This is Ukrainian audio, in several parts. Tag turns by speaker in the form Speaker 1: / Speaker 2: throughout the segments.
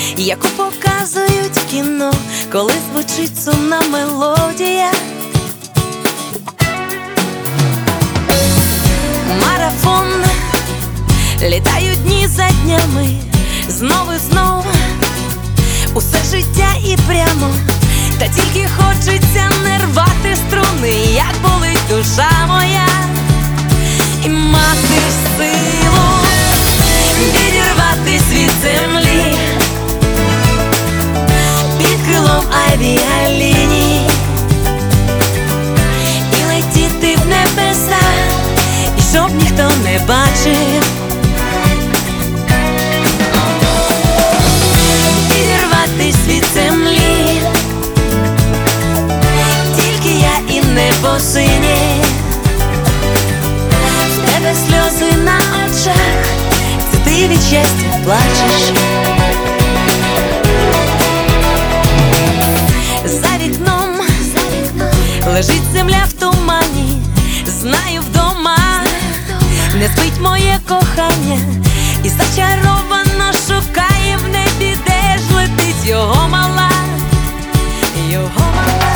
Speaker 1: яку показують в кіно, коли звучить сумна мелодія. Марафон, літають дні за днями, знову і знову усе життя і прямо, та тільки хочеться не рвати струни, як болить душа моя, і мати силу відірватись від землі під крилом авіаліній і летіти в небеса, і щоб ніхто не бачив. Відірватись від землі, тільки я і небо синє, в тебе сльози на очах, це ти від щастя плачеш. За вікном лежить земля в тумані, знаю вдома не спить моє кохання, і зачаровано шукає в небі, де ж летить його мала, його мала.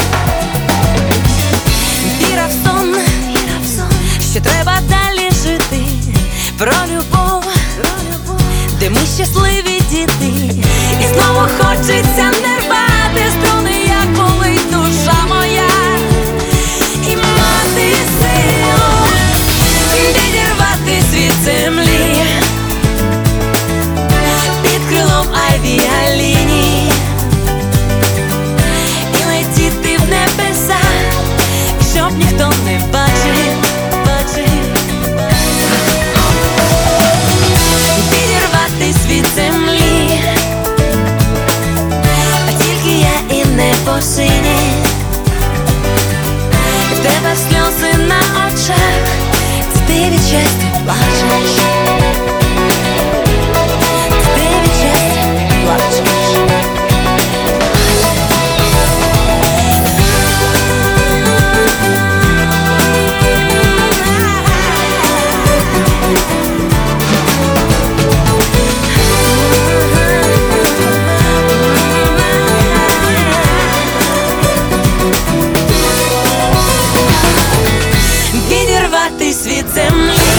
Speaker 1: Віра в сон, що треба далі жити, про любов, де ми щасливі діти, і знову хочеться не рвати струни, як болить душа моя, і мати силу відірватись від землі під крилом авіаліній і летіти в небеса, щоб ніхто не бачив, відірватись від землі, а тільки я і небо синє, і в тебе сльози на очах, це ти від щастя плачеш, це ти від щастя плачеш. Відірватись від землі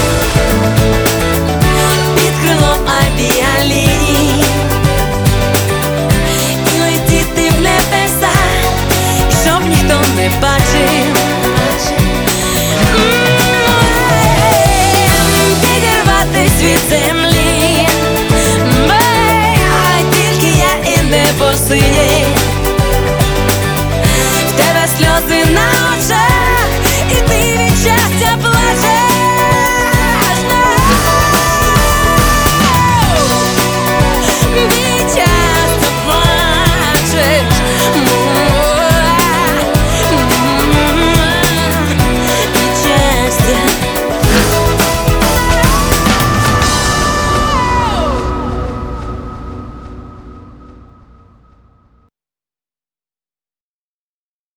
Speaker 1: під крилом авіаліній і летіти в небеса, щоб ніхто не бачив. Відірватись від землі, тільки я і небо синє, в тебе сльози на очах,